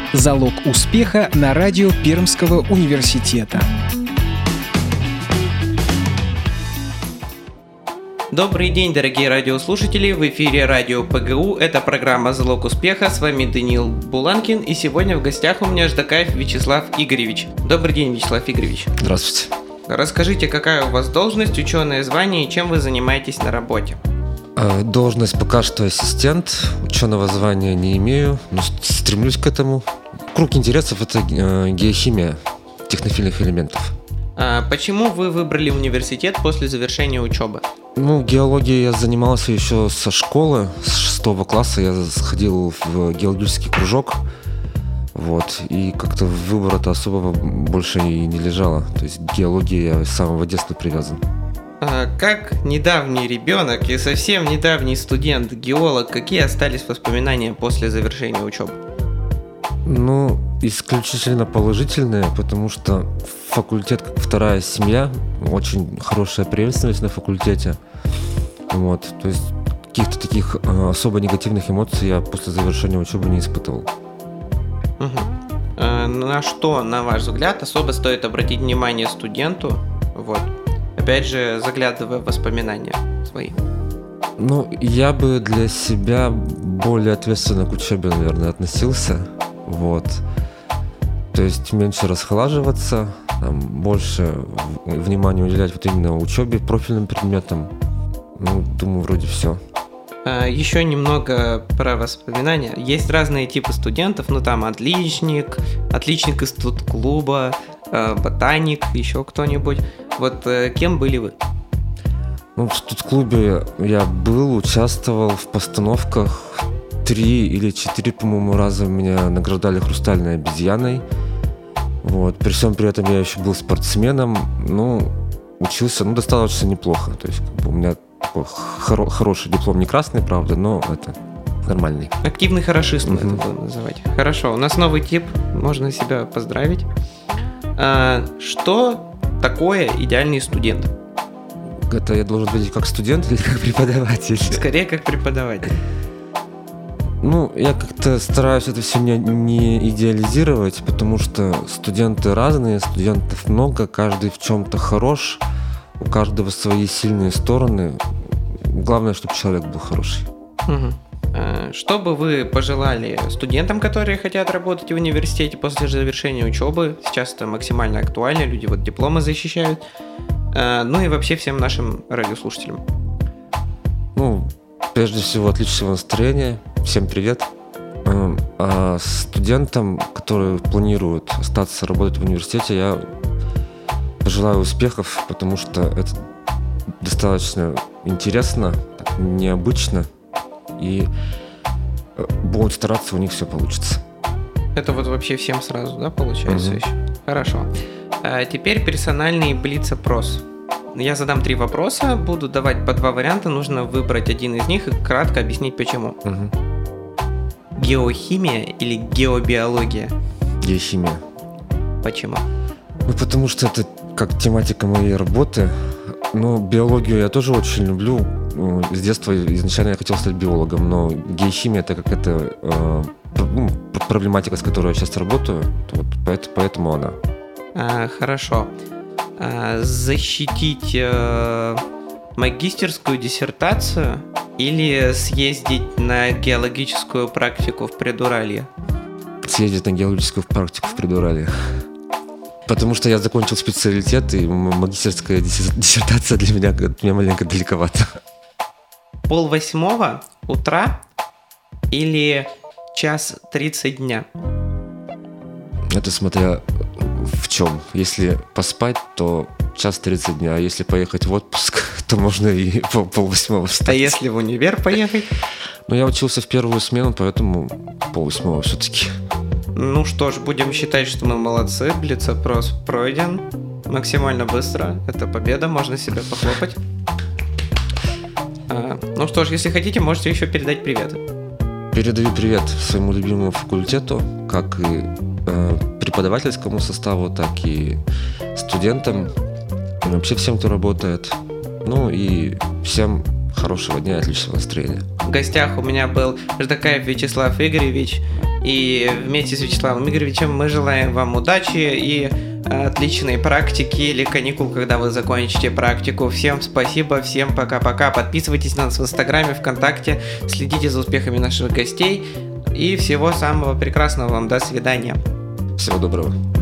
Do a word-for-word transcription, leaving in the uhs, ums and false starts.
Залог успеха на радио Пермского университета. Добрый день, дорогие радиослушатели, в эфире радио ПГУ, это программа «Залог успеха», с вами Даниил Буланкин, и сегодня в гостях у меня Ждакаев Вячеслав Игоревич. Добрый день, Вячеслав Игоревич. Здравствуйте. Расскажите, какая у вас должность, ученое звание и чем вы занимаетесь на работе? Должность пока что ассистент, ученого звания не имею, но стремлюсь к этому. Круг интересов – это геохимия технофильных элементов. А почему вы выбрали университет после завершения учебы? Ну, геологией я занимался еще со школы, с шестого класса я сходил в геологический кружок, вот, и как-то выбора-то особого больше и не лежало, то есть к геологии я с самого детства привязан. А как недавний ребенок и совсем недавний студент, геолог, какие остались воспоминания после завершения учебы? Ну, исключительно положительные, потому что факультет как вторая семья, очень хорошая преемственность на факультете. Вот, то есть каких-то таких э, особо негативных эмоций я после завершения учебы не испытывал. Угу. А на что, на ваш взгляд, особо стоит обратить внимание студенту? Вот. Опять же, заглядывая в воспоминания свои. Ну, я бы для себя более ответственно к учебе, наверное, относился. Вот. То есть меньше расхолаживаться, там, больше внимания уделять вот именно учебе, профильным предметам. Ну, думаю, вроде все. А, еще немного про воспоминания. Есть разные типы студентов, ну там отличник, отличник из студклуба, ботаник, еще кто-нибудь. Вот кем были вы? Ну, в студклубе я был, участвовал в постановках. Три или четыре, по-моему, раза меня награждали «Хрустальной обезьяной». Вот. При всем при этом я еще был спортсменом. Ну, учился, ну, достаточно неплохо. То есть, как бы у меня такой хоро- хороший диплом, не красный, правда, но это нормальный. Активный хорошист мы Mm-hmm. это будем называть. Хорошо, у нас новый тип, можно себя поздравить. А, что такое идеальный студент? Это я должен быть как студент или как преподаватель? Скорее, как преподаватель. Ну, я как-то стараюсь это все не, не идеализировать, потому что студенты разные, студентов много, каждый в чем-то хорош, у каждого свои сильные стороны. Главное, чтобы человек был хороший. Угу. Что бы вы пожелали студентам, которые хотят работать в университете после завершения учебы? Сейчас это максимально актуально, люди вот дипломы защищают. Ну и вообще всем нашим радиослушателям. Ну, прежде всего, отличного настроения. Всем привет. А студентам, которые планируют остаться работать в университете, я пожелаю успехов, потому что это достаточно интересно, необычно, и будут стараться, у них все получится. Это вот вообще всем сразу, да, получается Mm-hmm. еще? Хорошо. А теперь персональный блиц-опрос. Я задам три вопроса, буду давать по два варианта, нужно выбрать один из них и кратко объяснить почему. Угу. Геохимия или геобиология? Геохимия. Почему? Ну, потому что это как тематика моей работы. Ну, биологию я тоже очень люблю. С детства изначально я хотел стать биологом, но геохимия — это как это э, проблематика, с которой я сейчас работаю, вот поэтому, поэтому она. А, хорошо. А, защитить э, магистерскую диссертацию или съездить на геологическую практику в Предуралье? Съездить на геологическую практику в Предуралье. Потому что я закончил специалитет, и магистерская диссертация для меня, для меня маленько далековато. Пол восьмого утра или час тридцать дня? Это смотря в чем. Если поспать, то час тридцать дня, а если поехать в отпуск, то можно и пол, пол восьмого встать. А если в универ поехать? Ну, я учился в первую смену, поэтому пол восьмого все-таки. Ну что ж, будем считать, что мы молодцы. Блиц-опрос пройден максимально быстро. Это победа, можно себе похлопать. А, ну что ж, если хотите, можете еще передать привет. Передаю привет своему любимому факультету, как и э, преподавательскому составу, так и студентам, и вообще всем, кто работает. Ну и всем хорошего дня и отличного настроения. В гостях у меня был Ждакаев Вячеслав Игоревич, И вместе с Вячеславом Игоревичем мы желаем вам удачи и отличной практики или каникул, когда вы закончите практику. Всем спасибо, всем пока-пока. Подписывайтесь на нас в Инстаграме, ВКонтакте, следите за успехами наших гостей. И всего самого прекрасного вам. До свидания. Всего доброго.